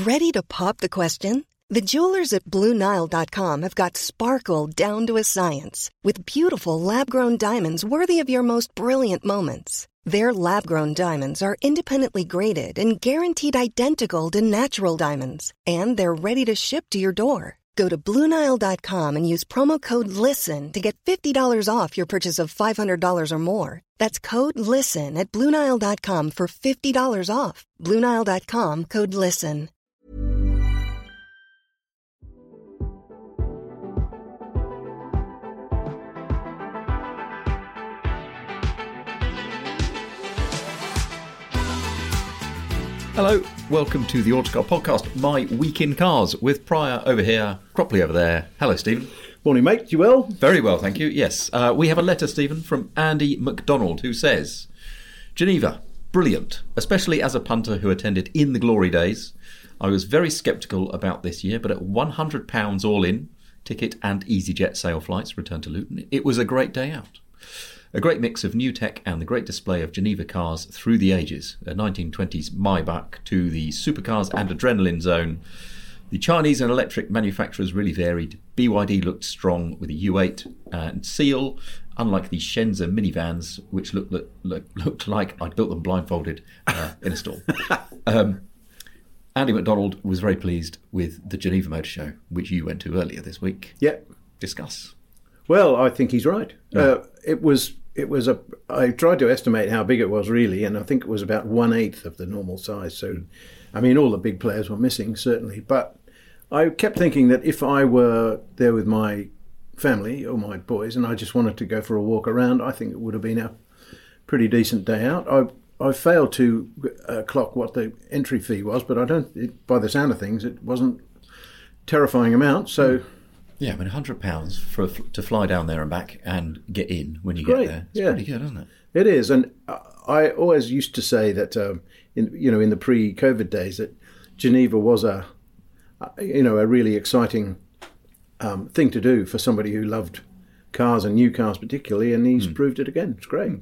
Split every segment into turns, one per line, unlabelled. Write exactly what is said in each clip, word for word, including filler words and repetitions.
Ready to pop the question? The jewelers at Blue Nile dot com have got sparkle down to a science with beautiful lab-grown diamonds worthy of your most brilliant moments. Their lab-grown diamonds are independently graded and guaranteed identical to natural diamonds, and they're ready to ship to your door. Go to Blue Nile dot com and use promo code LISTEN to get fifty dollars off your purchase of five hundred dollars or more. That's code LISTEN at Blue Nile dot com for fifty dollars off. Blue Nile dot com, code LISTEN.
Hello, welcome to the Autocar Podcast, my week in cars, with Pryor over here, Cropley over there. Hello, Stephen.
Morning, mate. You well?
Very well, thank you. Yes, uh, we have a letter, Stephen, from Andy McDonald, who says, Geneva, brilliant, especially as a punter who attended in the glory days. I was very sceptical about this year, but at one hundred pounds all in, ticket and EasyJet sail flights return to Luton, it was a great day out. A great mix of new tech and the great display of Geneva cars through the ages. A nineteen twenties Maybach to the supercars and adrenaline zone. The Chinese and electric manufacturers really varied. B Y D looked strong with a U eight and Seal, unlike the Shenza minivans, which looked, look, look, looked like I'd built them blindfolded uh, in a store. um, Andy McDonald was very pleased with the Geneva Motor Show, which you went to earlier this week.
Yeah.
Discuss.
Well, I think he's right.
Yeah.
Uh, it was... It was a. I tried to estimate how big it was really, and I think it was about one eighth of the normal size. So, I mean, all the big players were missing certainly. But I kept thinking that if I were there with my family or my boys, and I just wanted to go for a walk around, I think it would have been a pretty decent day out. I I failed to uh, clock what the entry fee was, but I don't. It, by the sound of things, it wasn't terrifying amount. So. Mm.
Yeah, I mean, one hundred pounds for to fly down there and back and get in when you
Great.
get there. It's
yeah.
pretty good, isn't it?
It is. And I always used to say that, um, in, you know, in the pre-COVID days, that Geneva was a, you know, a really exciting um, thing to do for somebody who loved cars and new cars particularly, and he's mm. proved it again. It's great.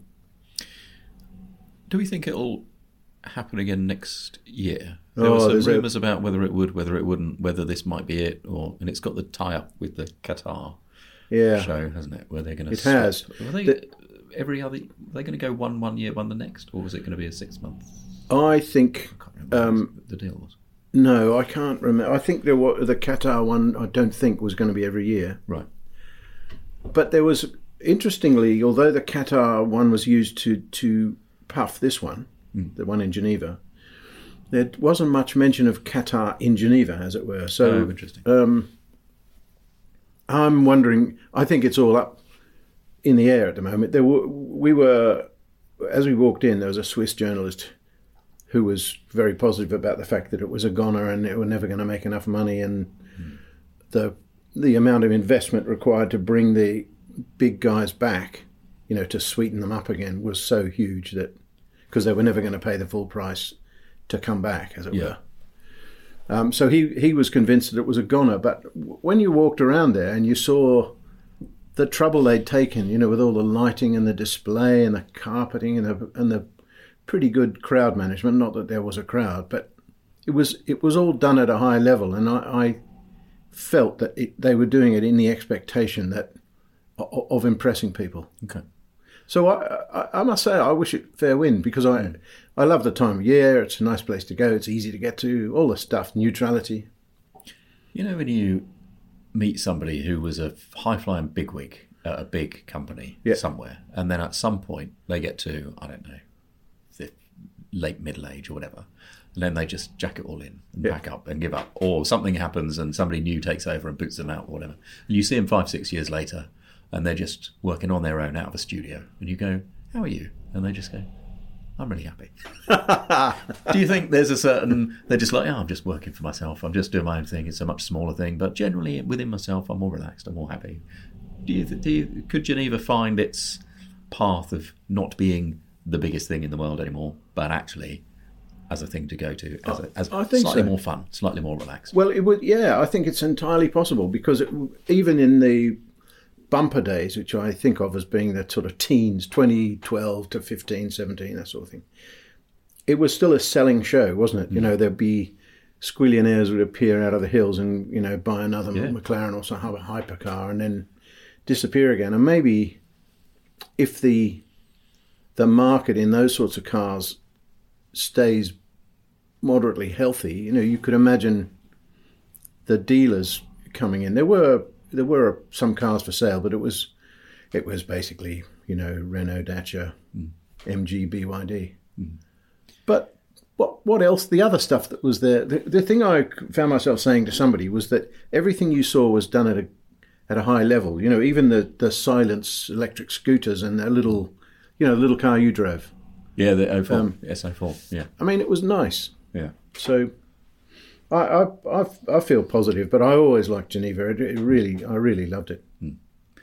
Do we think it'll happen again next year? There
oh,
were some rumours
a...
about whether it would, whether it wouldn't, whether this might be it, or and it's got the tie-up with the Qatar
yeah.
show, hasn't it? Where they're going to.
It swap. has.
Are they
the...
every other? Are they going to go one one year, one the next, or was it going to be a six month?
I think.
I can't remember um, what the deal was.
No, I can't remember. I think there were, the Qatar one. I don't think was going to be every year.
Right.
But there was, interestingly, although the Qatar one was used to to puff this one, mm. the one in Geneva. There wasn't much mention of Qatar in Geneva, as it were. So,
oh, interesting.
Um, I'm wondering. I think it's all up in the air at the moment. There were, we were, as we walked in, there was a Swiss journalist who was very positive about the fact that it was a goner and they were never going to make enough money, and mm. the the amount of investment required to bring the big guys back, you know, to sweeten them up again, was so huge that because they were never going to pay the full price to come back, as it
yeah.
were. Um, so he, he was convinced that it was a goner. But when you walked around there and you saw the trouble they'd taken, you know, with all the lighting and the display and the carpeting and the, and the pretty good crowd management, not that there was a crowd, but it was it was all done at a high level. And I, I felt that it, they were doing it in the expectation that of, of impressing people.
Okay.
So I, I, I must say I wish it fair wind, because I mm. I love the time of year. It's a nice place to go. It's easy to get to. All the stuff, neutrality.
You know, when you meet somebody who was a high-flying bigwig at a big company yeah. somewhere, and then at some point they get to, I don't know, the late middle age or whatever, and then they just jack it all in and yeah. pack up and give up, or something happens and somebody new takes over and boots them out or whatever. And you see them five, six years later, and they're just working on their own out of a studio. And you go, how are you? And they just go, I'm really happy. Do you think there's a certain... They're just like, oh, I'm just working for myself. I'm just doing my own thing. It's a much smaller thing. But generally, within myself, I'm more relaxed. I'm more happy. Do you, do you, could Geneva find its path of not being the biggest thing in the world anymore, but actually as a thing to go to, as, a, as
I think
slightly
so.
more fun, slightly more relaxed?
Well, it would. Yeah, I think it's entirely possible, because it, even in the bumper days, which I think of as being the sort of teens, twenty twelve to fifteen, seventeen, that sort of thing, it was still a selling show, wasn't it? Mm. You know, there'd be squillionaires would appear out of the hills and, you know, buy another
Yeah.
McLaren or some hypercar and then disappear again. And maybe if the the market in those sorts of cars stays moderately healthy, you know, you could imagine the dealers coming in. There were there were some cars for sale, but it was it was basically, you know, Renault, Dacia, mm. M G, B Y D. Mm. But what what else? The other stuff that was there. The, the thing I found myself saying to somebody was that everything you saw was done at a at a high level. You know, even the the Silence electric scooters and a little, you know, the little car you drove.
Yeah, the O four, um, S O four. Yeah,
I mean, it was nice.
Yeah.
So, I I I, I feel positive, but I always liked Geneva. It, it really, I really loved it.
Hmm.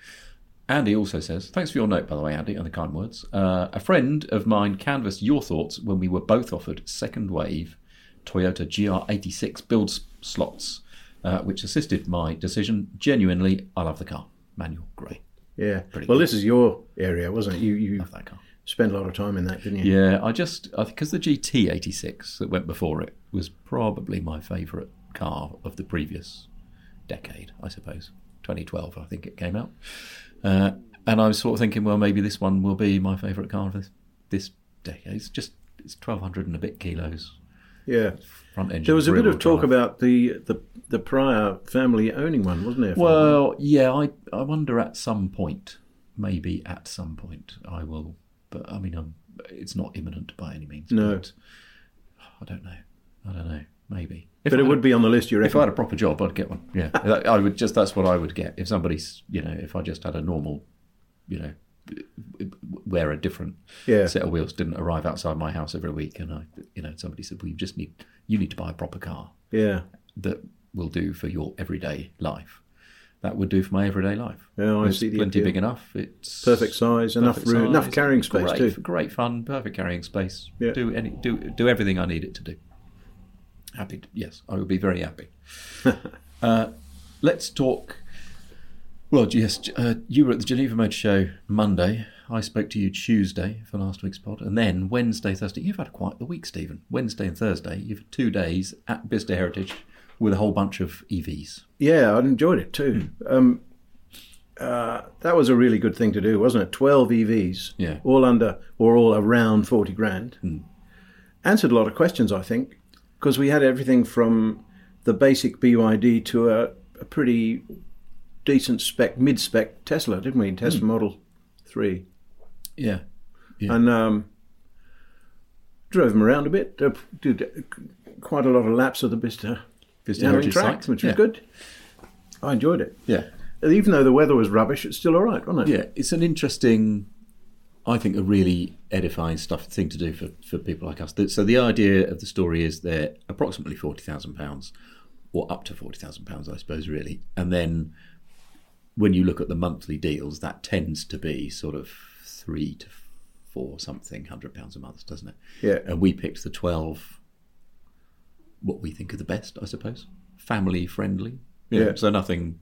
Andy also says, thanks for your note, by the way, Andy, and the kind words. Uh, a friend of mine canvassed your thoughts when we were both offered second wave Toyota G R eighty-six build slots, uh, which assisted my decision. Genuinely, I love the car. Manual grey.
Yeah.
Pretty
well,
good.
This is your area, wasn't it? You you
love that car.
Spent a lot of time in that, didn't you?
Yeah, I just, I think because the G T eighty-six that went before it was probably my favourite car of the previous decade, I suppose. twenty twelve, I think it came out. Uh, and I was sort of thinking, well, maybe this one will be my favourite car of this, this decade. It's just, it's twelve hundred and a bit kilos.
Yeah.
Front engine.
There was a bit of talk
drive.
about the, the the prior family owning one, wasn't there?
Well, yeah, I I wonder at some point, maybe at some point, I will. But I mean, I'm, it's not imminent by any means.
No.
But I don't know. I don't know. Maybe.
If but it would a, be on the list, you reckon?
If I had a proper job, I'd get one. Yeah, I would just. That's what I would get. If somebody's, you know, if I just had a normal, you know, where a different
yeah.
set of wheels didn't arrive outside my house every week, and I, you know, somebody said, well, you just need, you need to buy a proper car.
Yeah.
That will do for your everyday life. That would do for my everyday life.
Yeah, I
it's
see the
plenty
appeal.
big enough. It's
perfect size, perfect enough room, size, enough carrying space
great,
too.
Great fun, perfect carrying space.
Yeah.
Do any, do do everything I need it to do. Happy, to, yes, I would be very happy. uh, let's talk. Well, yes, uh, you were at the Geneva Motor Show Monday. I spoke to you Tuesday for last week's pod, and then Wednesday, Thursday. You've had quite the week, Stephen. Wednesday and Thursday, you've had two days at Bicester Heritage with a whole bunch of E Vs.
Yeah, I enjoyed it too. Mm. Um, uh, that was a really good thing to do, wasn't it? Twelve E Vs,
yeah,
all under or all around forty grand.
Mm.
Answered a lot of questions, I think, because we had everything from the basic B Y D to a, a pretty decent spec, mid-spec Tesla, didn't we? Tesla mm. Model three.
Yeah. yeah.
And um, drove them around a bit. Uh, did quite a lot of laps of the Bicester Heritage track, which was
yeah.
good. I enjoyed it.
Yeah.
Even though the weather was rubbish, it's still all right, wasn't it?
Yeah, it's an interesting, I think, a really edifying stuff thing to do for, for people like us. So the idea of the story is they're approximately forty thousand pounds, or up to forty thousand pounds, I suppose, really. And then when you look at the monthly deals, that tends to be sort of three to four something hundred pounds a month, doesn't it?
Yeah.
And we picked the twelve, what we think are the best, I suppose. Family friendly. You know,
yeah.
So nothing...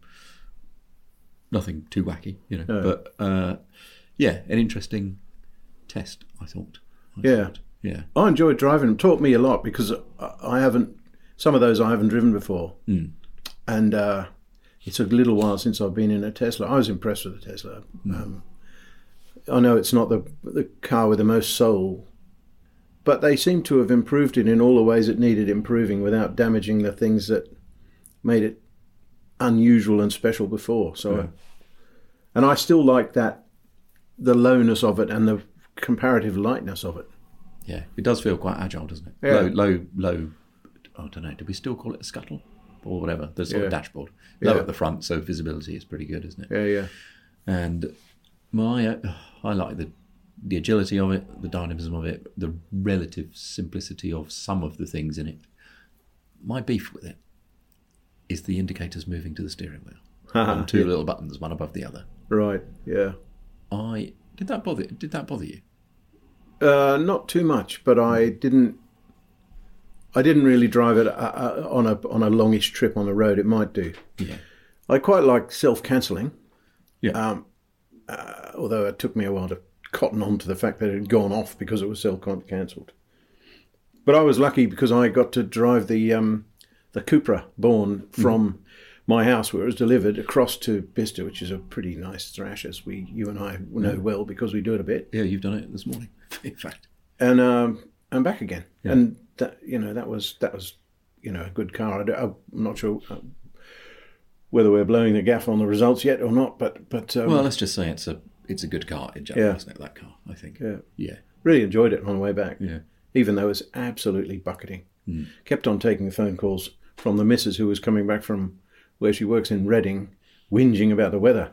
Nothing too wacky, you know.
No.
But uh, yeah, an interesting test, I thought. I
yeah,
thought. yeah.
I enjoyed driving them. Taught me a lot because I haven't. Some of those I haven't driven before,
mm.
and uh, it's a little while since I've been in a Tesla. I was impressed with the Tesla. Mm. Um, I know it's not the the car with the most soul, but they seem to have improved it in all the ways it needed improving without damaging the things that made it unusual and special before. So,
yeah.
and I still like that, the lowness of it and the comparative lightness of it.
Yeah, it does feel quite agile, doesn't it?
Yeah.
Low, low, low. I don't know. Do we still call it a scuttle or whatever? The sort
yeah.
of dashboard, low
yeah.
at the front, so visibility is pretty good, isn't it?
Yeah, yeah.
And my, uh, I like the the agility of it, the dynamism of it, the relative simplicity of some of the things in it. My beef with it is the indicators moving to the steering wheel on two
yeah.
little buttons, one above the other.
Right. Yeah.
I did that bother. Did that bother you?
Uh, not too much, but I didn't. I didn't really drive it uh, on a on a longish trip on the road. It might do.
Yeah.
I quite like self-cancelling.
Yeah.
Um, uh, although it took me a while to cotton on to the fact that it had gone off because it was self-cancelled. But I was lucky because I got to drive the um, the Cupra born from mm. my house where it was delivered across to Bicester, which is a pretty nice thrash, as we, you and I know yeah. well because we do it a bit.
Yeah, you've done it this morning, in fact.
And um, and back again.
Yeah.
And that, you know, that was that was, you know, a good car. I, I'm not sure whether we're blowing the gaff on the results yet or not, but but um,
well, let's just say it's a it's a good car in general,
yeah.
isn't it? That car, I think.
Yeah,
yeah.
Really enjoyed it on the way back.
Yeah,
even though it was absolutely bucketing.
Mm.
Kept on taking phone calls from the missus who was coming back from where she works in Reading, whinging about the weather,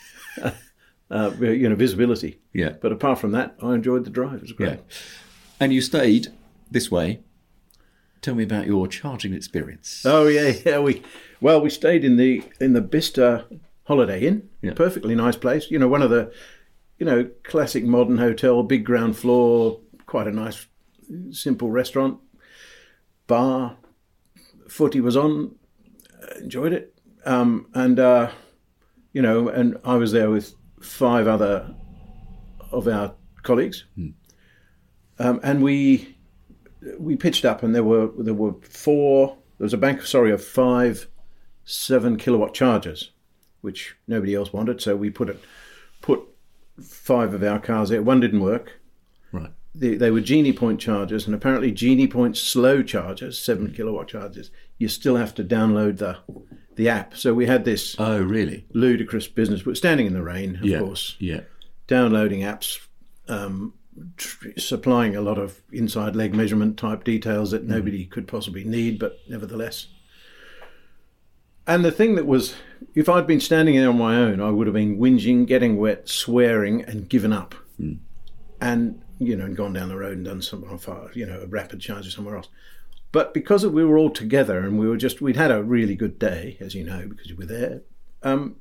uh, you know, visibility.
Yeah.
But apart from that, I enjoyed the drive. It was great.
Yeah. And you stayed this way. Tell me about your charging experience.
Oh yeah, yeah. We well, we stayed in the in the Bicester Holiday Inn.
Yeah.
Perfectly nice place. You know, one of the, you know, classic modern hotel, big ground floor, quite a nice, simple restaurant, bar. Footy was on. Enjoyed it, um, and uh, you know, and I was there with five other of our colleagues,
hmm.
um, and we we pitched up, and there were there were four. There was a bank, sorry, of five seven kilowatt chargers, which nobody else wanted. So we put it put five of our cars there. One didn't work.
Right.
They, they were Genie Point chargers, and apparently Genie Point slow chargers, seven mm. kilowatt chargers, you still have to download the the app. So we had this
oh really
ludicrous business, but standing in the rain, of
yeah.
course,
yeah,
downloading apps, um, tr- supplying a lot of inside leg measurement type details that nobody mm. could possibly need, but nevertheless. And the thing that was, if I'd been standing there on my own, I would have been whinging, getting wet, swearing, and given up.
Mm.
And you know, and gone down the road and done some, you know, a rapid charger somewhere else. But because we were all together and we were just, we'd had a really good day, as you know, because you were there. Um,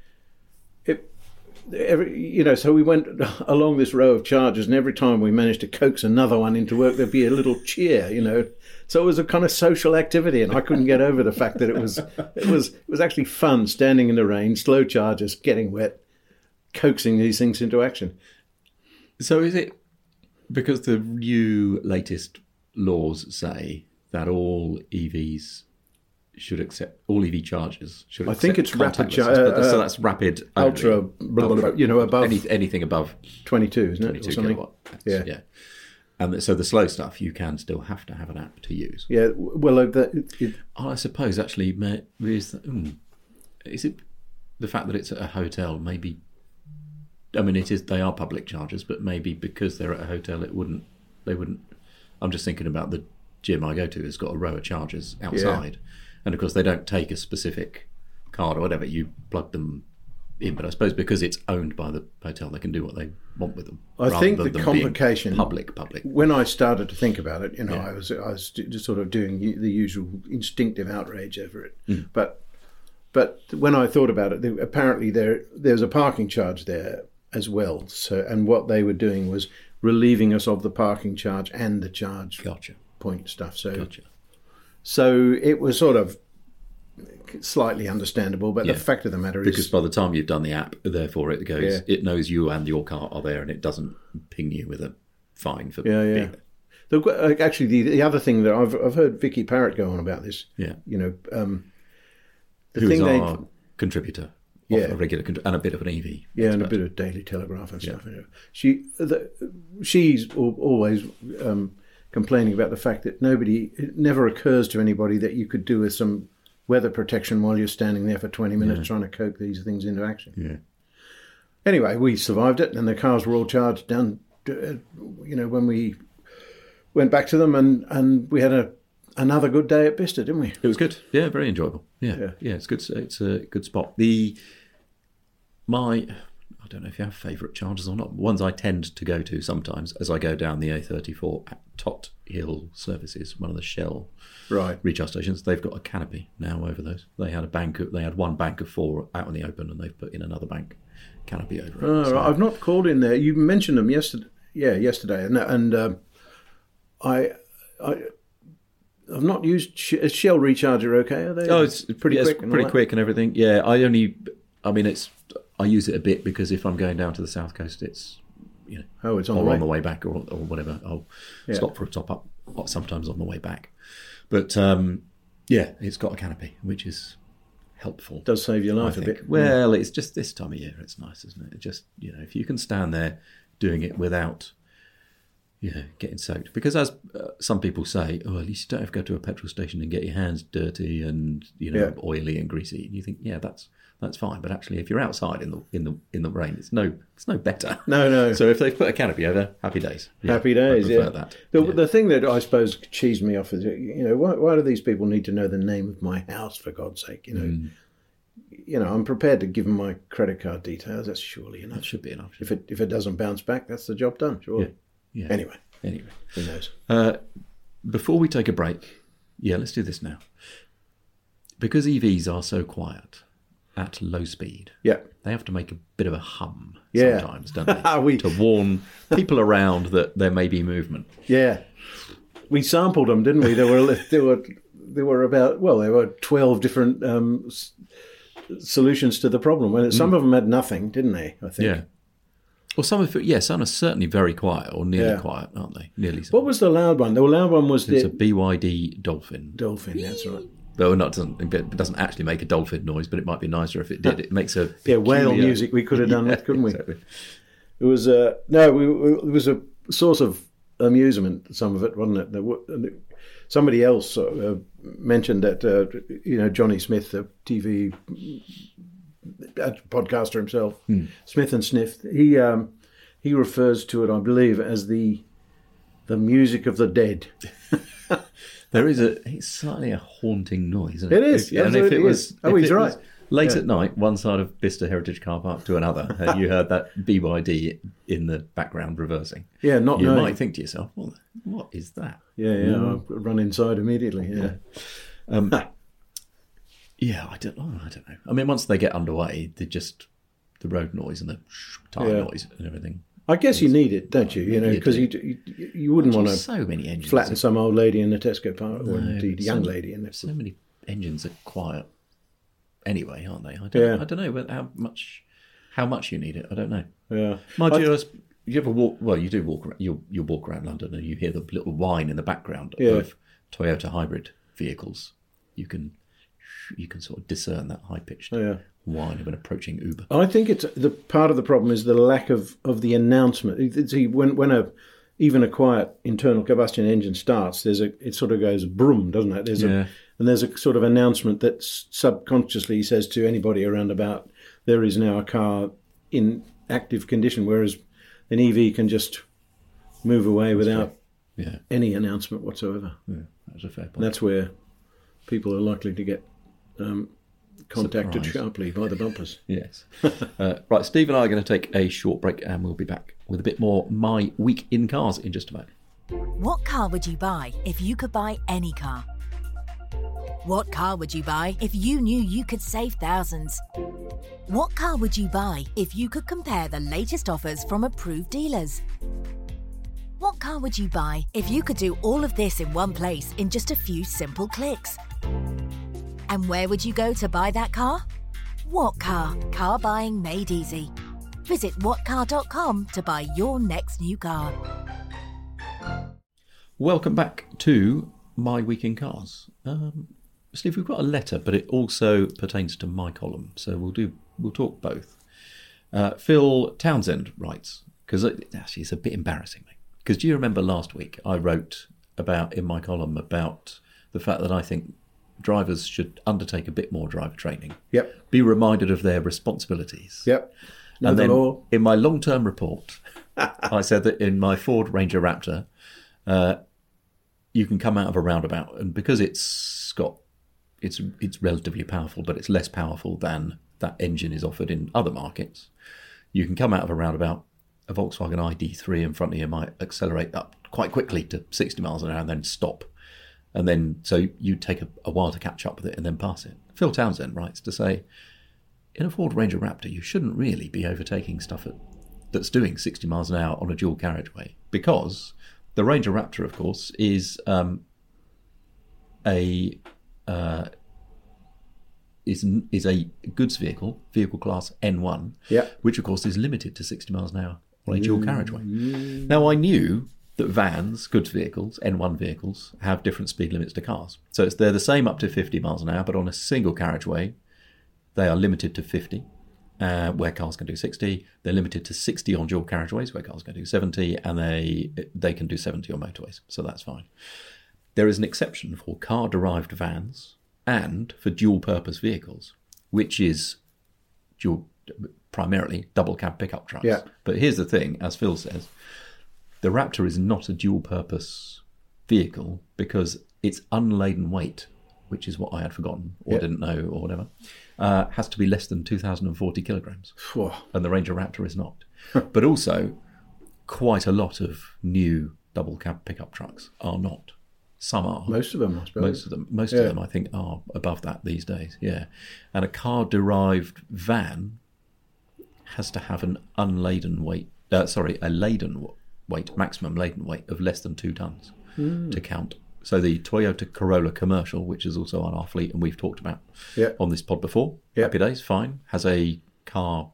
it, every, you know, so we went along this row of chargers, and every time we managed to coax another one into work, there'd be a little cheer, you know. So it was a kind of social activity, and I couldn't get over the fact that it was, it was, it was actually fun standing in the rain, slow chargers, getting wet, coaxing these things into action.
So is it because the new latest laws say that all E Vs should accept, all E V chargers should accept
I think it's rapid
charge,
uh,
so that's rapid
ultra,
only.
Blah, blah, blah, you know, above
Any, anything above
twenty-two, isn't it?
twenty-two
or something?
kilowatt.
Yeah,
yeah. And so the slow stuff, you can still have to have an app to use.
Yeah, well, uh, that, it,
I suppose actually, is, that, mm, is it the fact that it's at a hotel? Maybe. I mean, it is. They are public chargers, but maybe because they're at a hotel, it wouldn't. They wouldn't. I'm just thinking about the gym I go to has got a row of chargers outside, yeah. and of course they don't take a specific card or whatever. You plug them in, but I suppose because it's owned by the hotel, they can do what they want with them.
I think the complication,
public, public.
When I started to think about it, you know,
yeah.
I was I was just sort of doing the usual instinctive outrage over it,
mm.
but but when I thought about it, apparently there there's a parking charge there as well. So, and what they were doing was relieving us of the parking charge and the charge
gotcha.
point stuff. So,
gotcha.
so it was sort of slightly understandable. But
yeah.
the fact of the matter
because
is,
because by the time you've done the app, therefore it goes,
yeah.
it knows you and your car are there, and it doesn't ping you with a fine for
yeah, yeah.
being there.
The, actually, the, the other thing that I've I've heard Vicky Parrott go on about this.
Yeah,
you know, um, the
Who's
thing they
our contributor.
Yeah,
a regular and a bit of an E V.
Yeah, and a bit of Daily Telegraph and stuff. Yeah. She, the, she's always um, complaining about the fact that nobody, it never occurs to anybody that you could do with some weather protection while you're standing there for twenty minutes yeah. trying to coax these things into action.
Yeah.
Anyway, we survived it, and the cars were all charged down. You know, when we went back to them, and, and we had a another good day at Bicester, didn't we?
It was good. Yeah, very enjoyable. Yeah,
yeah,
yeah it's good. It's a good spot. The My, I don't know if you have favourite chargers or not. Ones I tend to go to sometimes as I go down the A thirty-four at Tot Hill Services, one of the Shell
right.
recharge stations. They've got a canopy now over those. They had a bank. Of, they had one bank of four out in the open, and they've put in another bank canopy over it.
Oh,
so,
right. I've not called in there. You mentioned them yesterday. Yeah, yesterday, and and um, I, I. I've not used is Shell Recharger. Okay, are they?
Oh, it's
pretty
yeah,
quick.
It's
and
pretty
all
quick and everything. Yeah, I only. I mean, it's. I use it a bit because if I'm going down to the south coast, it's you know,
oh, it's on
or
the way.
on the way back, or or whatever. I'll
yeah.
stop for a top up sometimes on the way back. But um, Yeah, it's got a canopy, which is helpful.
It does save your life a bit.
Well, it's just this time of year. It's nice, isn't it? It just, you know, if you can stand there doing it without, you know, getting soaked. Because as uh, some people say, oh, at least you don't have to go to a petrol station and get your hands dirty and, you know,
Yeah.
oily and greasy. And you think, yeah, that's that's fine. But actually, if you're outside in the in the in the rain, it's no it's no better.
No, no.
So if they've put a canopy over, happy days. Yeah,
Happy days,
I prefer
yeah.
that.
The,
Yeah.
the thing that I suppose cheesed me off is, you know, why, why do these people need to know the name of my house, for God's sake? You know,
Mm.
you know, I'm prepared to give them my credit card details. That's surely enough.
That should be enough.
If it if it doesn't bounce back, that's the job done. Surely.
Yeah.
Anyway,
Anyway.
who knows?
Uh, before we take a break, yeah, let's do this now. Because E Vs are so quiet at low speed,
Yeah.
they have to make a bit of a hum
Yeah.
sometimes, don't they?
We-
to warn people around that there may be movement.
Yeah, we sampled them, didn't we? There were there were there were about well, there were twelve different um, s- solutions to the problem. Well, some of them had nothing, didn't they? I think.
Yeah. Well, some of it, yeah, some are certainly very quiet or nearly
Yeah.
quiet, aren't they? Nearly. So.
What was the loud one? The loud one was
It's
the
a B Y D Dolphin.
dolphin. That's right.
Though not doesn't it doesn't actually make a dolphin noise, but it might be nicer if it did. It makes a
Yeah, whale
peculiar-
music. We could have done
Yeah,
that, couldn't we?
exactly.
It was uh, no, we, we, it was a source of amusement. Some of it, wasn't it? There were, somebody else uh, mentioned that uh, you know Johnny Smith, the T V podcaster himself,
Hmm.
Smith and Sniff. He um, he refers to it, I believe, as the the music of the dead.
There is a it's slightly a haunting noise, isn't
It
it?
is,
If- and if
absolutely
it was,
is. Oh,
if
he's
it
right.
was late
Yeah.
at night, one side of Bicester Heritage Car Park to another, and you heard that B Y D in the background reversing.
Yeah, not
You
knowing.
might think to yourself, well, what is that?
Yeah, yeah. I'll run inside immediately. Yeah.
Um, yeah, I don't know. I don't know. I mean, once they get underway, they just the road noise and the tyre
Yeah.
noise and everything.
I guess you need it, don't you? You know,
You
because
do.
you, you you wouldn't want to
So many engines.
flatten
are-
some old lady in the Tesco park, or
No,
indeed a
so-
young lady in the.
So many engines are quiet anyway, aren't they? I don't.
Yeah.
I don't know but how much how much you need it. I don't know.
Yeah.
Mind
I-
you, you ever walk? Well, you do walk. around- You'll you'll walk around London and you hear the little whine in the background
Yeah.
of Toyota hybrid vehicles. You can you can sort of discern that high pitched
Yeah.
whine of an approaching Uber.
I think it's the part of the problem is the lack of, of the announcement. You See, when when a even a quiet internal combustion engine starts, there's a it sort of goes broom, doesn't it? There's
Yeah.
a and there's a sort of announcement that s- subconsciously says to anybody around about there is now a car in active condition, whereas an E V can just move away without
Yeah,
any announcement whatsoever.
yeah, that's a fair point.
And that's where people are likely to get um, contacted
Surprised.
sharply by the bumpers.
Yes. uh, right, Steve and I are going to take a short break and we'll be back with a bit more My Week in Cars in just a moment.
What car would you buy if you could buy any car? What car would you buy if you knew you could save thousands? What car would you buy if you could compare the latest offers from approved dealers? What car would you buy if you could do all of this in one place in just a few simple clicks? And where would you go to buy that car? What Car? Car buying made easy. Visit what car dot com to buy your next new car.
Welcome back to My Week in Cars. Um, Steve, we've got a letter, but it also pertains to my column, so we'll do we'll talk both. Uh, Phil Townsend writes, because it, actually it's a bit embarrassing, because do you remember last week I wrote about in my column about the fact that I think drivers should undertake a bit more driver training,
Yep.
be reminded of their responsibilities.
Yep. Know
And
the
then
law.
in my long-term report, I said that in my Ford Ranger Raptor, uh, you can come out of a roundabout, and because it's got, it's it's relatively powerful, but it's less powerful than that engine is offered in other markets. You can come out of a roundabout. A Volkswagen I D three in front of you might accelerate up quite quickly to sixty miles an hour and then stop, and then so you take a, a while to catch up with it and then pass it. Phil Townsend writes to say, in a Ford Ranger Raptor, you shouldn't really be overtaking stuff at, that's doing sixty miles an hour on a dual carriageway, because the Ranger Raptor, of course, is um, a uh, is is a goods vehicle, vehicle class N one,
Yeah.
which of course is limited to sixty miles an hour on a dual carriageway. Now, I knew that vans, goods vehicles, N one vehicles, have different speed limits to cars. So it's, they're the same up to fifty miles an hour, but on a single carriageway, they are limited to fifty, uh, where cars can do sixty. They're limited to sixty on dual carriageways, where cars can do seventy, and they they can do seventy on motorways. So that's fine. There is an exception for car-derived vans and for dual-purpose vehicles, which is dual, primarily double-cab pickup trucks.
Yeah.
But here's the thing, as Phil says, the Raptor is not a dual-purpose vehicle because its unladen weight, which is what I had forgotten or
Yeah.
didn't know or whatever, uh, has to be less than two thousand forty kilograms.
Whoa.
And the Ranger Raptor is not. But also, quite a lot of new double-cab pickup trucks are not. Some are.
Most of them, I suppose.
Most of them, most
Yeah.
of them, I think, are above that these days. Yeah, and a car-derived van has to have an unladen weight. Uh, sorry, a laden weight, maximum laden weight of less than two tons
Mm.
to count. So the Toyota Corolla Commercial, which is also on our fleet, and we've talked about
Yeah.
on this pod before,
Yeah.
happy days, fine, has a car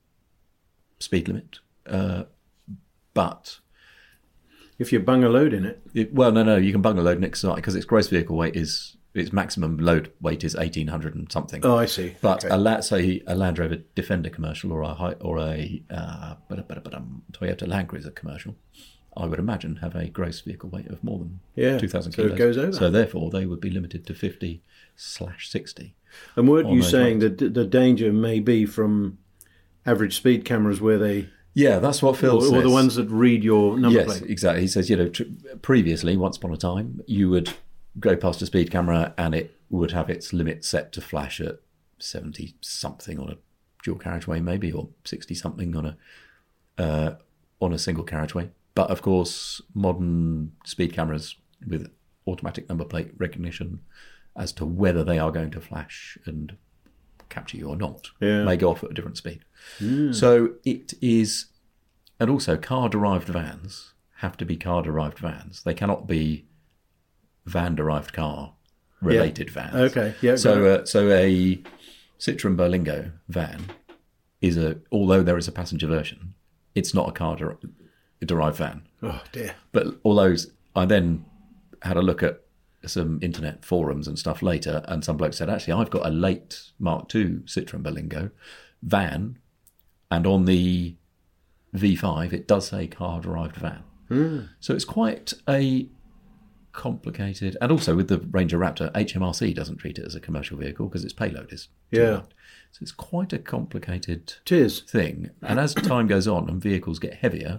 speed limit, uh, but.
If you bung a load in it.
It, well, no, no, you can bung a load next to it because its gross vehicle weight is, its maximum load weight is eighteen hundred and something.
Oh, I see.
But
Okay.
a la- say a Land Rover Defender commercial or a hi- or a uh, Toyota Land Cruiser commercial, I would imagine have a gross vehicle weight of more than
Yeah,
two thousand
so it
kilos.
goes over.
So therefore, they would be limited to fifty slash sixty.
And weren't
on
you
those
saying
roads.
that the danger may be from average speed cameras where they,
Yeah, that's what Phil
or,
says.
or the ones that read your number
Yes,
plate?
exactly. He says, you know, tr- previously, once upon a time, you would go past a speed camera and it would have its limit set to flash at seventy something on a dual carriageway, maybe, or sixty something on a uh, on a single carriageway. But of course, modern speed cameras with automatic number plate recognition as to whether they are going to flash and capture you or not
Yeah.
may go off at a different speed. So it is, and also car-derived vans have to be car-derived vans. They cannot be van-derived car-related vans.
Okay, yeah, got
So,
it.
uh, so a Citroen Berlingo van is a, although there is a passenger version, it's not a car-derived van.
Oh, dear.
But although I then had a look at some internet forums and stuff later, and some bloke said, actually, I've got a late Mark two Citroen Berlingo van, and on the V five it does say car-derived van.
Mm.
So it's quite a complicated, and also with the Ranger Raptor, H M R C doesn't treat it as a commercial vehicle because its payload is too
Yeah.
light. So it's quite a complicated
It is.
thing. And as time goes on and vehicles get heavier,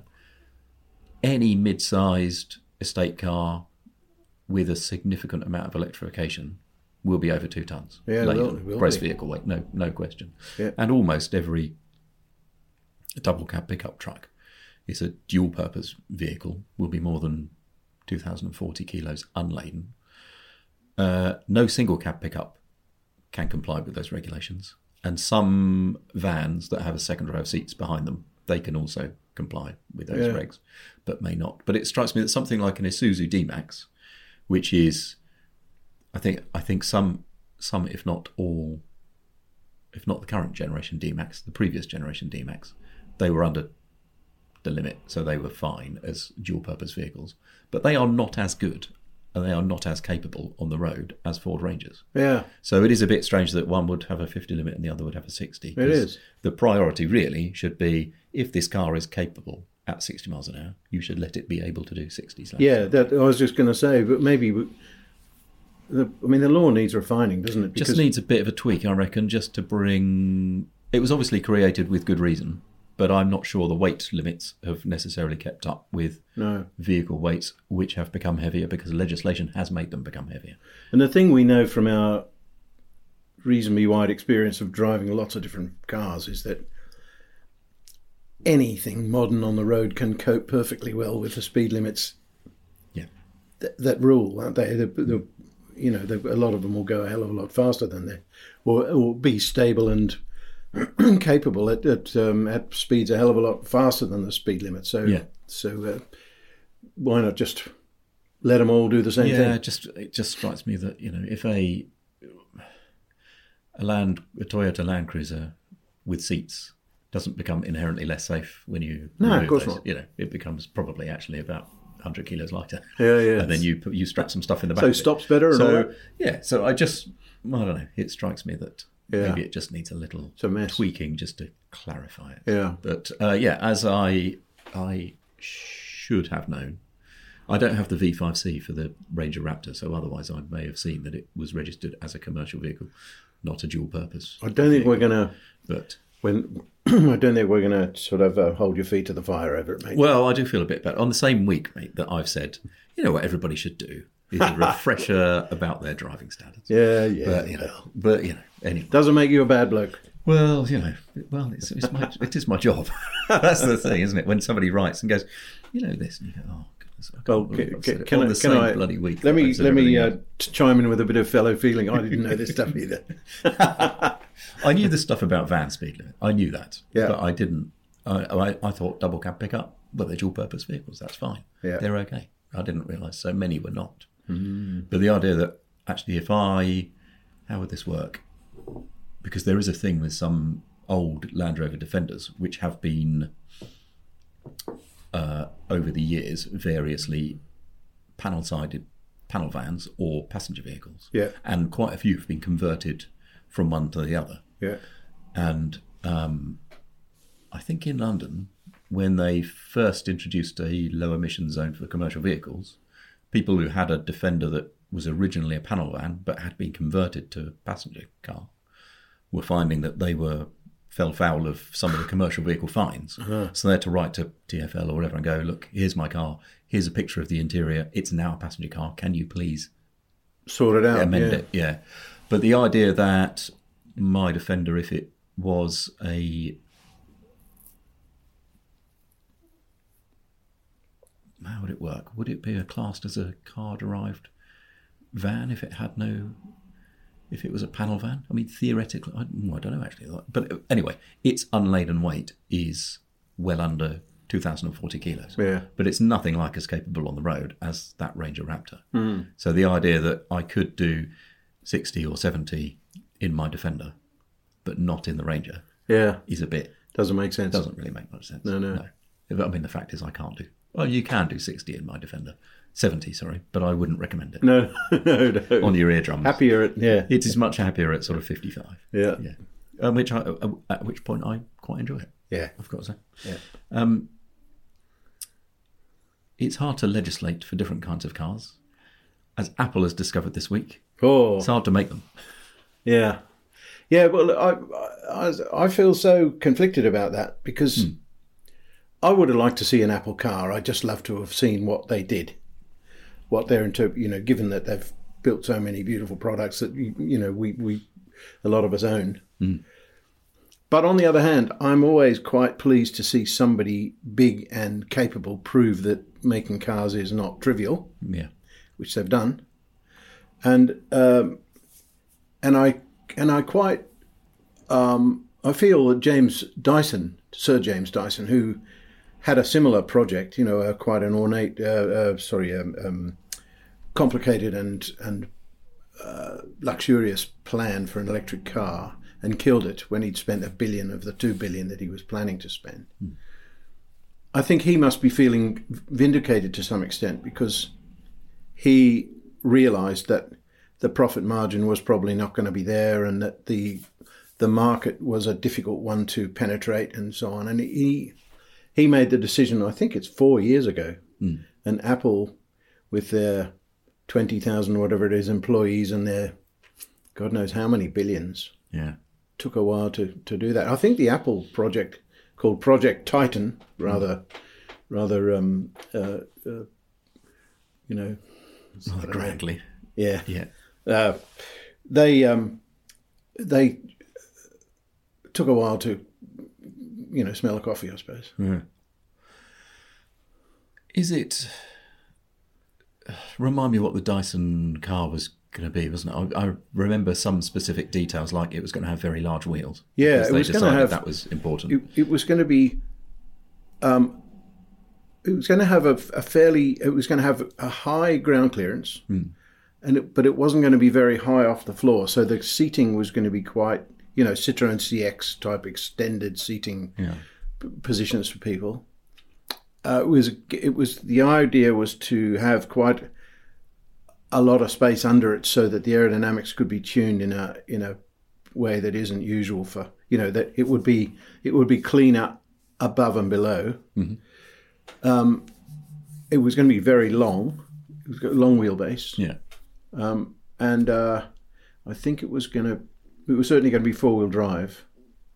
any mid-sized estate car with a significant amount of electrification will be over two tons.
Yeah,
laden,
will- will
gross
be.
vehicle weight, no, no question.
Yeah.
And almost every double cab pickup truck is a dual-purpose vehicle, will be more than two thousand forty kilos unladen. Uh, no single cab pickup can comply with those regulations. And some vans that have a second row of seats behind them, they can also comply with those
Yeah.
regs, but may not. But it strikes me that something like an Isuzu D-Max, which is, I think, I think some, some if not all, if not the current generation D-Max, the previous generation D-Max, they were under the limit, so they were fine as dual-purpose vehicles. But they are not as good, and they are not as capable on the road as Ford Rangers.
Yeah.
So it is a bit strange that one would have a fifty limit and the other would have a sixty.
It
'cause
is.
The priority really should be, if this car is capable at sixty miles an hour, you should let it be able to do sixty. slash
Yeah, that I was just going to say, but maybe, we- the, I mean, the law needs refining, doesn't it?
Just needs a bit of a tweak, I reckon, just to bring... It was obviously created with good reason, but I'm not sure the weight limits have necessarily kept up with
No.
vehicle weights, which have become heavier because legislation has made them become heavier.
And the thing we know from our reasonably wide experience of driving lots of different cars is that anything modern on the road can cope perfectly well with the speed limits
Yeah.
that, that rule, aren't they? The, the, you know, the, a lot of them will go a hell of a lot faster than they, or, or be stable and capable at at, um, at speeds a hell of a lot faster than the speed limit. So,
Yeah.
so uh, why not just let them all do the same
yeah,
thing?
it just it just strikes me that, you know, if a a land a Toyota Land Cruiser with seats doesn't become inherently less safe when you
No, of
remove
course
those,
not.
you know, it becomes probably actually about hundred kilos lighter.
Yeah, yeah.
And then you put, you strap some stuff in the back.
So
of it.
stops better and
so,
all that?
Yeah, so I just, I don't know, it strikes me that
Yeah.
maybe it just needs a little
a mess.
tweaking just to clarify it.
Yeah.
But uh, yeah, as I I should have known, I don't have the V five C for the Ranger Raptor, so otherwise I may have seen that it was registered as a commercial vehicle, not a dual purpose.
I don't think we're going to...
But
When I don't think we're going to sort of uh, hold your feet to the fire over it, mate.
well, I do feel a bit better. On the same week, mate, that I've said, you know what everybody should do is a refresher about their driving standards.
Yeah, yeah.
But you know, but you know, anyway.
Doesn't make you a bad bloke.
Well, you know, well, it's, it's my, it is my job. That's the thing, isn't it? When somebody writes and goes, you know this, and you go, oh goodness, I can't
Well,
believe
can,
I've said
can,
it
can
on
I?
the
Can
same
I
bloody week.
Let
that
me
I've said
let me uh,
everything
t- chime in with a bit of fellow feeling. I didn't know this stuff either.
else. I knew the stuff about van speed limit. I knew that,
Yeah.
but I didn't. I, I, I thought double cab pickup, but they're dual purpose vehicles. That's fine.
Yeah.
They're okay. I didn't realise so many were not. Mm. But the idea that actually, if I, how would this work? Because there is a thing with some old Land Rover Defenders which have been uh, over the years variously panel-sided panel vans or passenger vehicles.
Yeah.
And quite a few have been converted from one to the other.
Yeah.
And um, I think in London, when they first introduced a low emission zone for commercial vehicles, people who had a Defender that was originally a panel van but had been converted to a passenger car were finding that they were fell foul of some of the commercial vehicle fines. Uh-huh. So they had to write to T F L or whatever and go, look, here's my car. Here's a picture of the interior. It's now a passenger car. Can you please
Sort it out.
amend
yeah.
it? Yeah. But the idea that my Defender, if it was a... How would it work? Would it be a classed as a car-derived van if it had no... If it was a panel van? I mean, theoretically, I, I don't know actually. But anyway, its unladen weight is well under two thousand forty kilos.
Yeah.
But it's nothing like as capable on the road as that Ranger Raptor.
Mm.
So the idea that I could do sixty or seventy in my Defender, but not in the Ranger,
Yeah.
is a bit...
Doesn't make sense.
Doesn't really make much sense.
No, no.
no. I mean, the fact is I can't do... Well, you can do sixty in my Defender. seventy, sorry, but I wouldn't recommend it.
No, no, no.
On your eardrums.
Happier at, yeah.
It is much happier at sort of fifty-five.
Yeah.
Yeah. Um, which I, uh, at which point I quite enjoy it.
Yeah.
I've got to say.
Yeah.
Um, it's hard to legislate for different kinds of cars, as Apple has discovered this week.
Oh.
It's hard to make them.
Yeah. Yeah, well, I, I, I feel so conflicted about that because... Hmm. I would have liked to see an Apple car. I'd just love to have seen what they did, what they're into. You know, given that they've built so many beautiful products that you, you know we, we a lot of us own. Mm. But on the other hand, I'm always quite pleased to see somebody big and capable prove that making cars is not trivial.
Yeah,
which they've done, and um, and I and I quite um, I feel that James Dyson, Sir James Dyson, who had a similar project, you know, uh, quite an ornate, uh, uh, sorry, um, um, complicated and and uh, luxurious plan for an electric car, and killed it when he'd spent a billion of the two billion that he was planning to spend. Mm. I think he must be feeling vindicated to some extent because he realised that the profit margin was probably not going to be there, and that the the market was a difficult one to penetrate, and so on. And he. He made the decision, I think it's four years ago, mm. and Apple, with their twenty thousand, whatever it is, employees and their God knows how many billions,
yeah,
took a while to, to do that. I think the Apple project, called Project Titan, rather, mm. rather, um, uh, uh, you know,
rather grandly,
yeah,
yeah,
uh, they um, they took a while to. You know, smell of coffee, I suppose.
Yeah. Is it... Remind me what the Dyson car was going to be, wasn't it? I, I remember some specific details, like it was going to have very large wheels.
Yeah, it was going to have...
That was important.
It, it was going to be... Um, it was going to have a, a fairly... It was going to have a high ground clearance, mm. and it, but it wasn't going to be very high off the floor, so the seating was going to be quite... You know, Citroën C X type extended seating yeah. p- positions for people. uh, it was it was the idea was to have quite a lot of space under it so that the aerodynamics could be tuned in a in a way that isn't usual for, you know, that it would be it would be cleaner above and below. Mm-hmm. Um, it was going to be very long. It was got a long wheelbase.
Yeah.
Um, and uh, I think it was going to, it was certainly going to be four-wheel drive.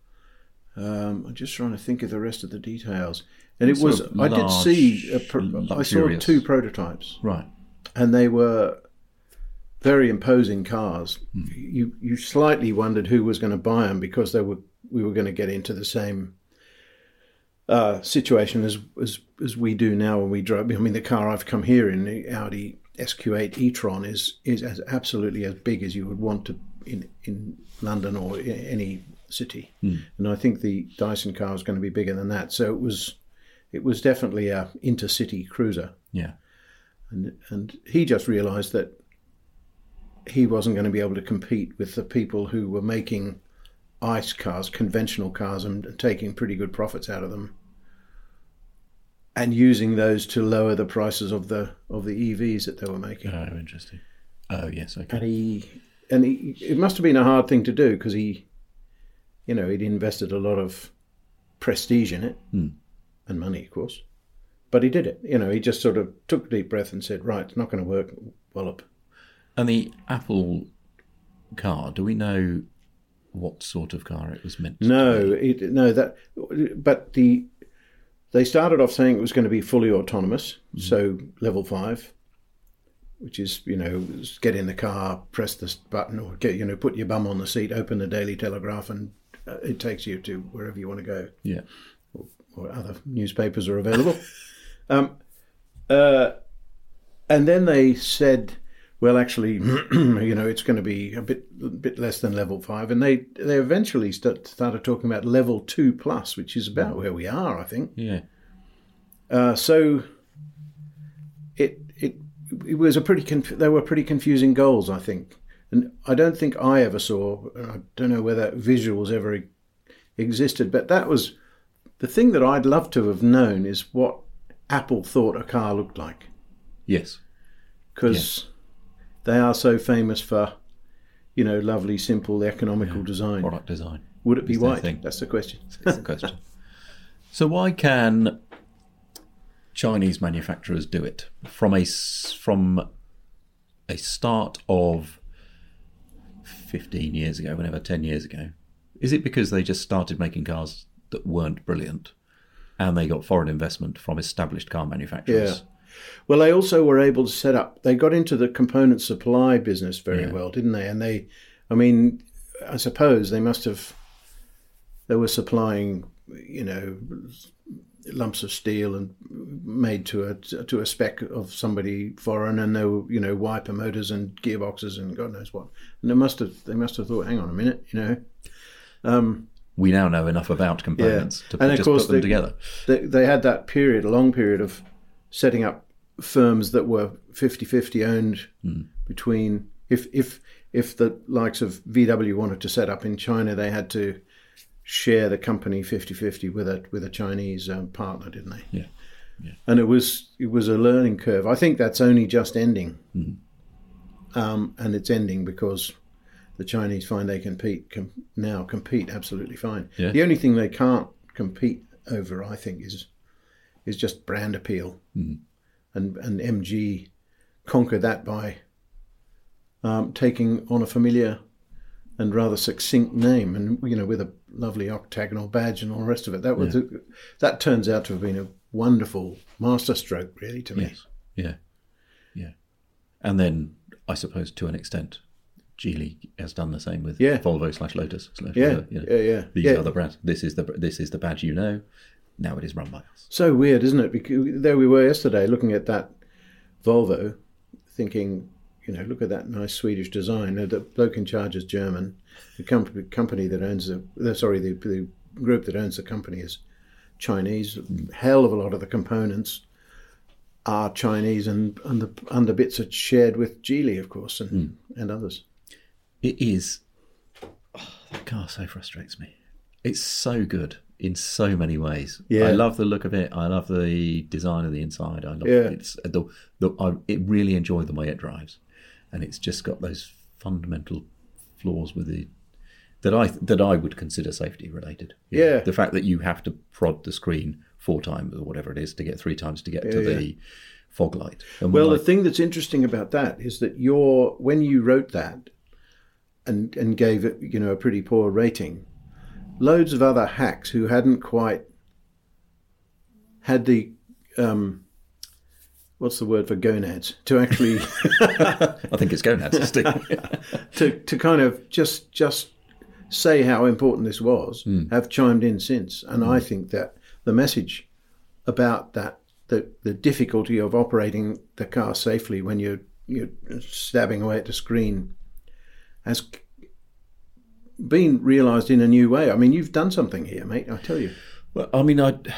Um, I'm just trying to think of the rest of the details. And it
Sort
was,
of
I did
large,
see, a pro- I saw
luxurious.
two prototypes.
Right.
And they were very imposing cars. Mm. You you slightly wondered who was going to buy them because they were we were going to get into the same uh, situation as, as as we do now when we drive. I mean, the car I've come here in, the Audi S Q eight e-tron, is is as absolutely as big as you would want to in in London or in any city. Mm. And I think the Dyson car was going to be bigger than that. So it was it was definitely a intercity cruiser.
Yeah.
And and he just realised that he wasn't going to be able to compete with the people who were making ICE cars, conventional cars, and taking pretty good profits out of them, and using those to lower the prices of the of the E Vs that they were making.
Oh, interesting. Oh, yes, okay.
And he and he, it must have been a hard thing to do because he, you know, he'd invested a lot of prestige in it mm. and money, of course. But he did it. You know, he just sort of took a deep breath and said, right, it's not going to work, wallop.
And the Apple car, do we know what sort of car it was meant to
no,
be?
It, no, that, but the they started off saying it was going to be fully autonomous, mm-hmm. so level five, which is, you know, get in the car, press this button, or get, you know, put your bum on the seat, open the Daily Telegraph, and uh, it takes you to wherever you want to go.
Yeah.
Or, or other newspapers are available. um, uh, and then they said, well, actually, you know, it's going to be a bit a bit less than level five. And they, they eventually start, started talking about level two plus, which is about where we are, I think.
Yeah.
Uh, so it it it was a pretty, conf- they were pretty confusing goals, I think. And I don't think I ever saw, I don't know whether visuals ever existed, but that was, the thing that I'd love to have known is what Apple thought a car looked like.
Yes.
Because... Yeah. They are so famous for, you know, lovely, simple, economical
yeah,
design.
Product design.
Would it be
Is
white?
thing.
That's the question.
That's the question. So why can Chinese manufacturers do it from a from a start of fifteen years ago, whenever ten years ago? Is it because they just started making cars that weren't brilliant, and they got foreign investment from established car manufacturers?
Yeah. Well, they also were able to set up, they got into the component supply business very
yeah.
well, didn't they? And they, I mean, I suppose they must have, they were supplying, you know, lumps of steel and made to a to a spec of somebody foreign, and they were, you know, wiper motors and gearboxes and God knows what. And they must have, they must have thought, hang on a minute, you know. Um,
we now know enough about components
yeah.
to
and
just
of course
put them
they,
together.
They, they had that period, a long period of setting up firms that were fifty-fifty owned mm. between, if if if the likes of V W wanted to set up in China, they had to share the company fifty-fifty with a with a Chinese um, partner, didn't they?
Yeah. yeah.
And it was it was a learning curve. I think that's only just ending,
mm.
um, and it's ending because the Chinese find they compete com- now compete absolutely fine.
Yeah.
The only thing they can't compete over, I think, is is just brand appeal. Mm. And, and M G conquered that by um, taking on a familiar and rather succinct name, and, you know, with a lovely octagonal badge and all the rest of it. That was yeah. a, that turns out to have been a wonderful masterstroke, really, to me.
Yes. Yeah, yeah. And then, I suppose, to an extent, Geely has done the same with
yeah.
Volvo slash Lotus. Slash,
yeah.
uh, you know,
yeah, yeah,
These
yeah.
are the brands. This is the this is the badge you know. Now it is run by us.
So weird, isn't it? Because there we were yesterday looking at that Volvo, thinking, you know, look at that nice Swedish design. The bloke in charge is German. The company, company that owns the, sorry, the, the group that owns the company is Chinese. Mm. Hell of a lot of the components are Chinese, and, and the under bits are shared with Geely, of course, and, mm. and others.
It is. Oh, that car so frustrates me. it's so good in so many ways.
Yeah.
I love the look of it. I love the design of the inside. I love
Yeah.
it's the, the I it really enjoy the way it drives, and it's just got those fundamental flaws with the that I that I would consider safety related. You
Yeah.
know, the fact that you have to prod the screen four times or whatever it is to get three times to get
Yeah,
to
yeah.
the fog light. And
Well,
when
the
I-
thing that's interesting about that is that your when you wrote that and and gave it, you know, a pretty poor rating, loads of other hacks who hadn't quite had the um, what's the word for gonads to actually
I think it's gonads, Steve.
to to kind of just just say how important this was have chimed in since, and I think that the message about that the the difficulty of operating the car safely when you're you're stabbing away at the screen has been realised in a new way. I mean, you've done something here, mate. I tell you.
Well, I mean, I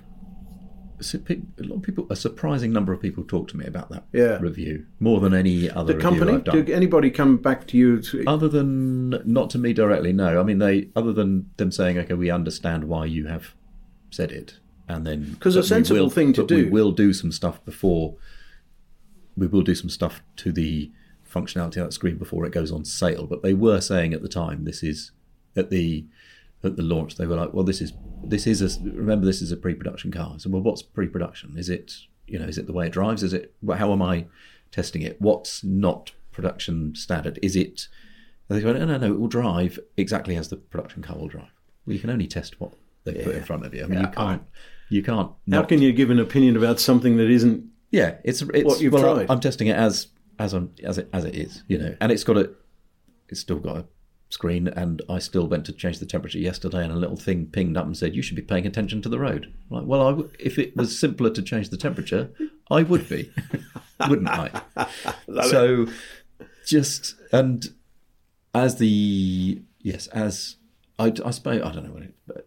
so pe- a lot of people, a surprising number of people talk to me about that
Yeah.
review more than any other
The
review
company?
I've done.
Did anybody come back to you? To,
Other than not to me directly, no. I mean, they other than them saying, "Okay, we understand why you have said it," and then
'Cause a
but we
sensible
will-
thing to
but We
do.
will do some stuff before. We will do some stuff to the functionality of that screen before it goes on sale. But they were saying at the time, this is at the at the launch, they were like, "Well, this is this is a remember this is a pre-production car." So, well, what's pre-production? Is it you know is it the way it drives? Is it well, how am I testing it? What's not production standard? Is it? And they go, no, no, no. It will drive exactly as the production car will drive. Well, you can only test what they put in front of you. I mean, you can't. You can't.
how
not-
can you give an opinion about something that isn't?
Yeah, it's it's
What you've
well,
tried.
I'm testing it as as I'm as it as it is, you know, and it's got a it's still got a screen, and I still went to change the temperature yesterday, and a little thing pinged up and said you should be paying attention to the road. I'm like, well, I w- if it was simpler to change the temperature, I would be, wouldn't I? So just and as the yes as I I suppose I don't know what it, but.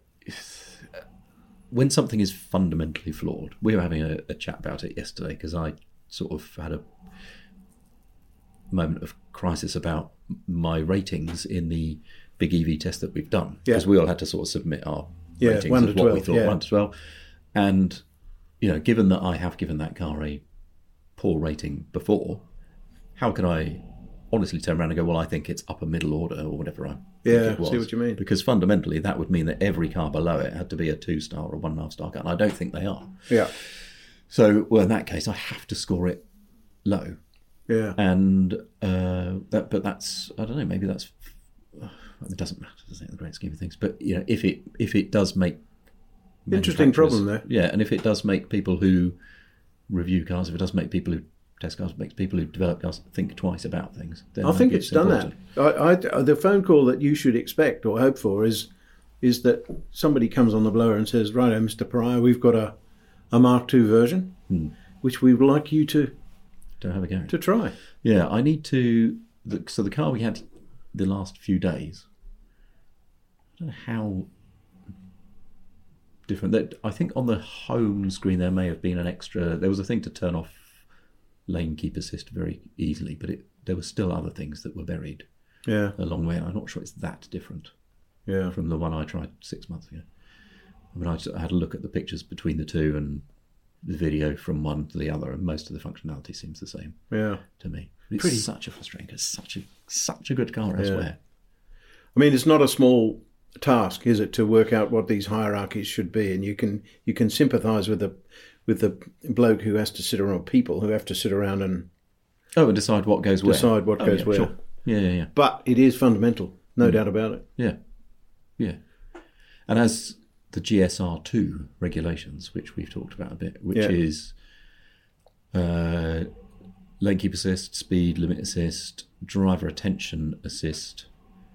When something is fundamentally flawed, we were having a, a chat about it yesterday because I sort of had a moment of crisis about my ratings in the big E V test that we've done because
Yeah.
we all had to sort of submit our
Yeah,
ratings
one
of
to
what we
twelve,
thought
yeah.
one to twelve, and you know, given that I have given that car a poor rating before, how can I honestly turn around and go, well, I think it's upper middle order or whatever I
Yeah,
think it was.
see what you mean.
Because fundamentally, that would mean that every car below it had to be a two-star or one and a half star car, and I don't think they are.
Yeah,
So, well, in that case, I have to score it low,
yeah.
and uh, that. But that's I don't know. Maybe that's it doesn't matter, does it, in the great scheme of things? But you know, if it if it does make
Interesting problem
manufacturers-
there.
Yeah, and if it does make people who review cars, if it does make people who test cars, makes people who develop cars think twice about things. Then
I think
maybe
it's done
important.
that. I, I, the phone call that you should expect or hope for is is that somebody comes on the blower and says, "Righto, Mister Pryor, we've got a, a Mark two version,
Hmm.
which we would like you to
To have a go.
to try."
Yeah, I need to. The, so the car we had the last few days, I don't know how different. That I think on the home screen there may have been an extra. There was a thing to turn off lane keep assist very easily, but it, there were still other things that were buried
Yeah,
a long way. And I'm not sure it's that different
yeah.
from the one I tried six months ago. I mean, I, just, I had a look at the pictures between the two and the video from one to the other, and most of the functionality seems the same
Yeah.
to me. It's
Pretty-
such a frustrating. It's such a such a good car elsewhere.
I mean, it's not a small task, is it, to work out what these hierarchies should be? And you can you can sympathise with the with the bloke who has to sit around, people who have to sit around and.
Oh, and decide what goes where.
Decide what
Oh,
goes
yeah,
where.
Sure. Yeah, yeah, yeah,
But it is fundamental, no doubt about it.
yeah, yeah. And as the G S R two regulations, which we've talked about a bit, which
Yeah.
is uh, lane keep assist, speed limit assist, driver attention assist.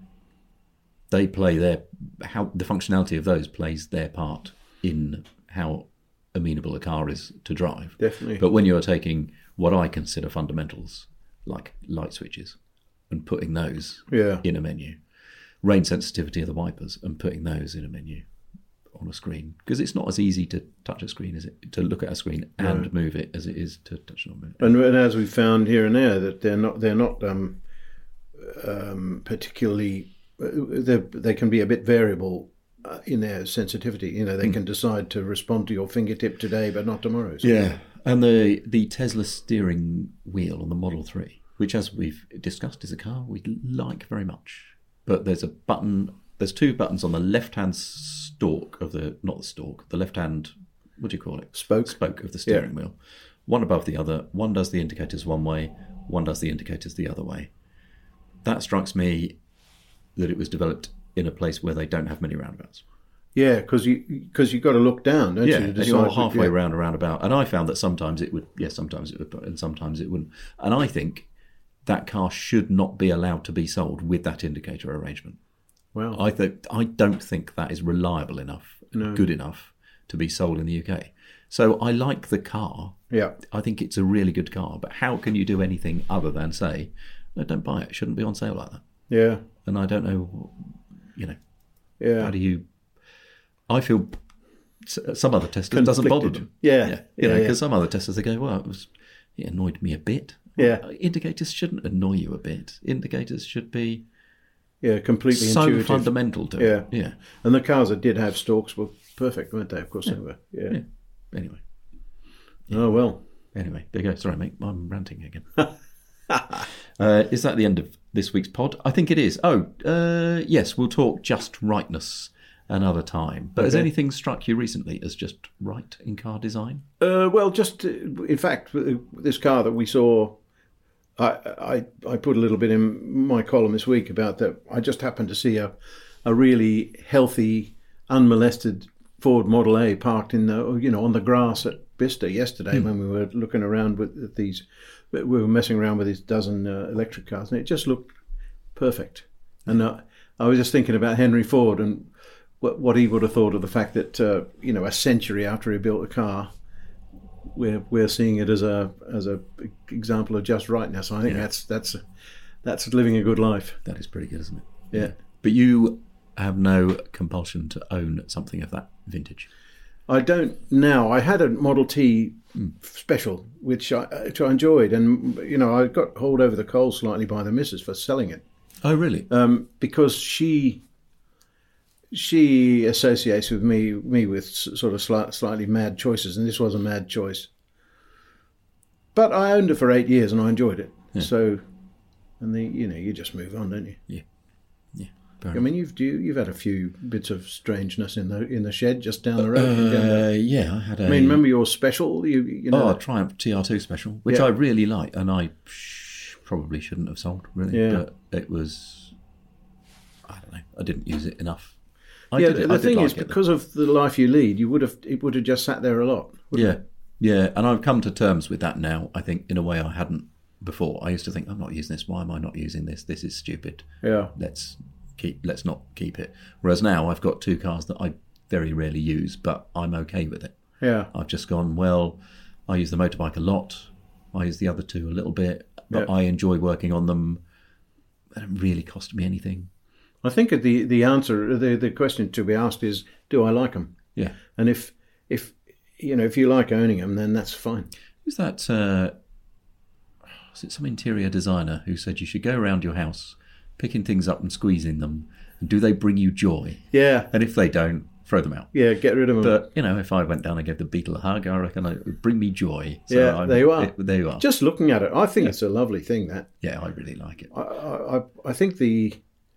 They play their how the functionality of those plays their part in how amenable a car is to drive.
Definitely.
But when you're taking what I consider fundamentals, like light switches, and putting those
Yeah.
in a menu, rain sensitivity of the wipers, and putting those in a menu on a screen, because it's not as easy to touch a screen as it to look at a screen and move it as it is to touch it on it.
And, and as we found here and there, that they're not they're not um, um, particularly they they can be a bit variable uh, in their sensitivity. You know, they mm. can decide to respond to your fingertip today, but not tomorrow. So.
Yeah, and the the Tesla steering wheel on the Model three, which, as we've discussed, is a car we like very much. But there's a button. There's two buttons on the left-hand stalk of the not the stalk, the left-hand. What do you call it?
Spoke.
Spoke of the steering
yeah.
wheel. One above the other. One does the indicators one way. One does the indicators the other way. That strikes me that it was developed in a place where they don't have many roundabouts.
Yeah, because you because you've got to look down, don't
yeah,
you?
Yeah, and you're halfway yeah. round a roundabout. And I found that sometimes it would, yes, sometimes it would, and sometimes it wouldn't. And I think that car should not be allowed to be sold with that indicator arrangement.
Well,
I think I don't think that is reliable enough,
no.
good enough to be sold in the U K. So I like the car.
Yeah,
I think it's a really good car. But how can you do anything other than say, no, don't buy it. It shouldn't be on sale like that.
Yeah,
and I don't know, you know,
yeah.
how do you? I feel some other testers it doesn't bother them.
Yeah,
yeah,
yeah,
you know,
yeah.
Because some other testers they go, well, it was it annoyed me a bit.
Yeah,
well, indicators shouldn't annoy you a bit. Indicators should be
yeah completely
so
intuitive.
fundamental to
yeah.
it. Yeah,
and the cars that did have stalks were perfect, weren't they? Of course
yeah.
they were. Yeah.
yeah. Anyway.
Oh well.
Anyway, there you go. Sorry, mate, I'm ranting again. uh, is that the end of this week's pod? I think it is. Oh, uh, yes, we'll talk just rightness another time. But okay. Has anything struck you recently as just right in car design? Uh,
well, just, uh, in fact, this car that we saw, I, I I put a little bit in my column this week about that. I just happened to see a, a really healthy, unmolested Ford Model A parked in the, you know, on the grass at Bicester yesterday mm. when we were looking around with these, we were messing around with these dozen uh, electric cars, and it just looked perfect. And uh, I was just thinking about Henry Ford and what, what he would have thought of the fact that, uh, you know, a century after he built a car, we're we're seeing it as a as a example of just rightness. I think yeah. that's that's that's living a good life.
That is pretty good, isn't it?
Yeah. yeah.
But you have no compulsion to own something of that vintage.
I don't now. I had a Model T mm. special, which I, which I enjoyed, and you know, I got hauled over the coals slightly by the missus for selling it.
Oh, really?
Um, because she she associates with me me with sort of slight, slightly mad choices, and this was a mad choice. But I owned it for eight years, and I enjoyed it. Yeah. So, and the you know, you just move on, don't you?
Yeah.
I mean, you've you, you've had a few bits of strangeness in the in the shed just down the road.
Uh, yeah, I had a...
I mean, remember your special? You, you know,
oh, a Triumph T R two special, which yeah. I really like, and I sh- probably shouldn't have sold, really.
Yeah.
But it was... I don't know. I didn't use it enough. I
yeah,
did,
the
I
thing
like
is,
it,
because of the life you lead, you would have it would have just sat there a lot.
Yeah,
it?
yeah, and I've come to terms with that now, I think, in a way I hadn't before. I used to think, I'm not using this. Why am I not using this? This is stupid.
Yeah.
Let's... Keep, let's not keep it. Whereas now I've got two cars that I very rarely use, but I'm okay with it.
Yeah.
I've just gone, well, I use the motorbike a lot. I use the other two a little bit, but
yeah.
I enjoy working on them. It doesn't really cost me anything.
I think the the answer, the the question to be asked is, do I like them?
Yeah.
And if if you know if you like owning them, then that's fine.
Is that uh, is it some interior designer who said you should go around your house picking things up and squeezing them, and do they bring you joy?
Yeah.
And if they don't, throw them out.
Yeah, get rid of them.
But, you know, if I went down and gave the Beetle a hug, I reckon it would bring me joy. So
yeah,
I'm,
there you are.
It, there you are.
Just looking at it, I think yeah. it's a lovely thing, that.
Yeah, I really like it.
I I, I think the...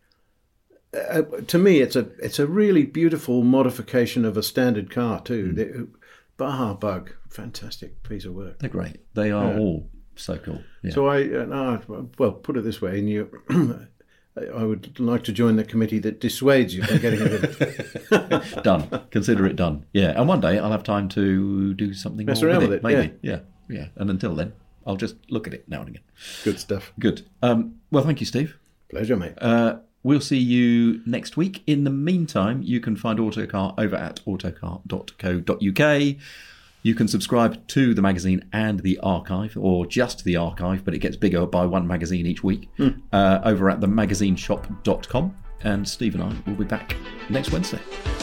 Uh, to me, it's a it's a really beautiful modification of a standard car, too. Mm. The Baja Bug, fantastic piece of work.
They're great. They are yeah. all so cool. Yeah.
So I... Uh, no, well, put it this way, and you... I would like to join the committee that dissuades you from getting rid of it.
Done. Consider it done. Yeah. And one day I'll have time to do something
Mess
more
around
with
with
it.
it.
Maybe.
Yeah.
yeah. Yeah. And until then, I'll just look at it now and again.
Good stuff.
Good. Um, well, thank you, Steve.
Pleasure, mate.
Uh, we'll see you next week. In the meantime, you can find Autocar over at autocar dot co dot uk. You can subscribe to the magazine and the archive, or just the archive, but it gets bigger by one magazine each week, mm. uh, over at the magazine shop dot com. And Steve and I will be back next Wednesday.